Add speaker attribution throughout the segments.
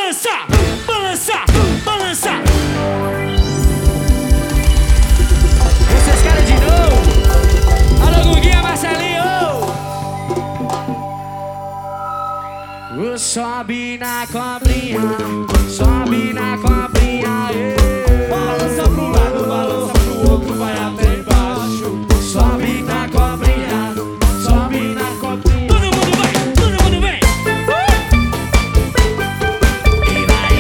Speaker 1: balança, balança, balança. Vocês querem de novo? Alô, Guguinha, Marcelinho. Sobe na cobrinha, sobe na cobrinha.
Speaker 2: Balança pro lado, balança pro outro, vai até embaixo.
Speaker 1: Sobe na cobrinha, sobe na cobrinha. Todo mundo vai, todo mundo vem. E vai.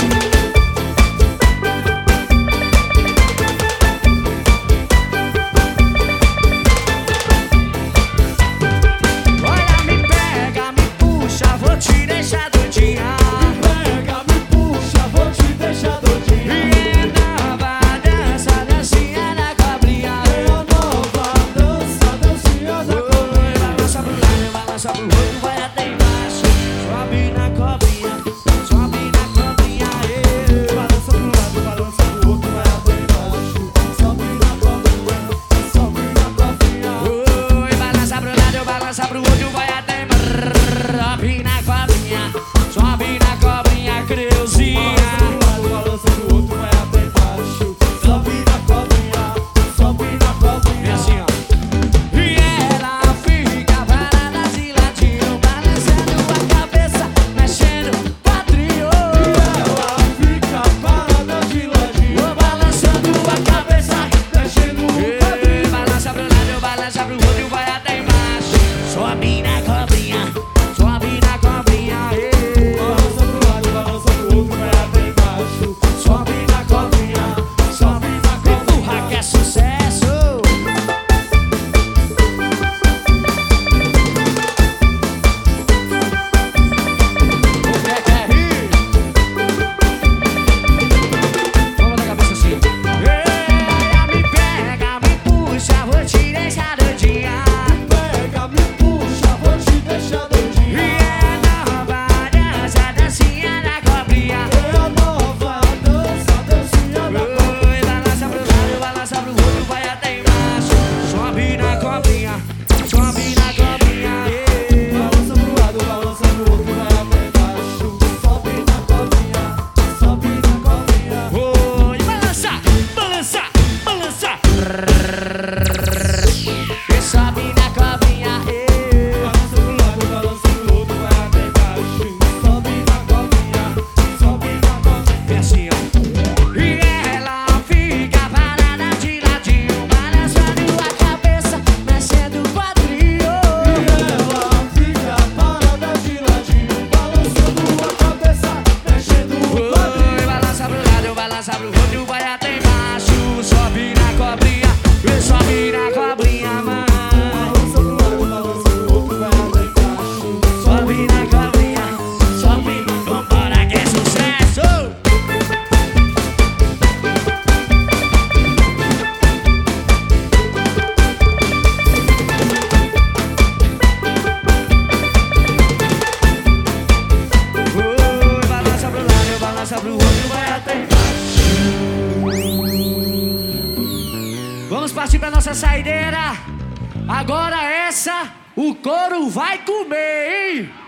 Speaker 1: Olha, me pega, me puxa, vou te deixar doidinha.
Speaker 2: Pega, me puxa, vou te deixar doidinha.
Speaker 1: E é nova dança, dancinha da cobrinha.
Speaker 2: É a nova dança, dancinha da cobrinha.
Speaker 1: Balança pro lado, balança pro outro, vai até embaixo. Sobe na cobrinha, sobe na cobrinha.
Speaker 2: Balança pro lado, balança pro outro, vai até embaixo. Sobe na cobrinha, sobe na cobrinha.
Speaker 1: Oi, balança pro lado, balança pro outro, vai até embaixo. Sobe na cobrinha, sobe na cobrinha, Creuzinha.
Speaker 2: Balança pro lado, balança pro outro, vai até embaixo. Sobe na cobrinha, sobe na cobrinha.
Speaker 1: É assim, ó. E ela fica parada de ladinho, balançando a cabeça, mexendo o quadril.
Speaker 2: Ela fica parada de ladinho,
Speaker 1: Balançando a cabeça,
Speaker 2: mexendo o quadril.
Speaker 1: balança pro lado, balança pro outro, vai até embaixo. Sobe na cobrinha, sobe na cobrinha.
Speaker 2: Balança pro lado, balança pro outro, vai até embaixo. Sobe na cobrinha, sobe na cobrinha.
Speaker 1: Empurra que é sucesso. O que quer rir? Vamos na cabeça assim. Me pega, me puxa, vou te deixar doidinha.
Speaker 2: Pega, me puxa, vou te deixar
Speaker 1: E
Speaker 2: doidinha.
Speaker 1: é nova dança, dancinha da cobrinha.
Speaker 2: É a nova dança, dancinha da cobrinha.
Speaker 1: Oi, balança pro lado, balança pro outro, vai até embaixo. Sobe na cobrinha, sobe na cobrinha.
Speaker 2: Balança pro lado, balança pro outro, vai até embaixo. Sobe na cobrinha, sobe na cobrinha.
Speaker 1: Oi, balança, balança, balança. E sobe na cobrinha.
Speaker 2: Balança pro lado, balança pro outro, vai até embaixo. Sobe na cobrinha, sobe na cobrinha.
Speaker 1: É assim, ó. E ela fica parada de ladinho, balançando a cabeça, mexendo o quadril.
Speaker 2: Ela fica parada de ladinho, balançando a cabeça, mexendo o quadril.
Speaker 1: Oi, balança pro lado, balança pro outro, vai até embaixo. Sobe na cobrinha, e sobe na cobrinha, mano.
Speaker 2: Balança pro lado, balança pro outro, vai até embaixo.
Speaker 1: Sobe na cobrinha, sobe, vambora que é sucesso. Oi, balança pro lado, balança pro outro, vai até embaixo. Vamos partir pra nossa saideira. Agora essa, o couro vai comer, hein?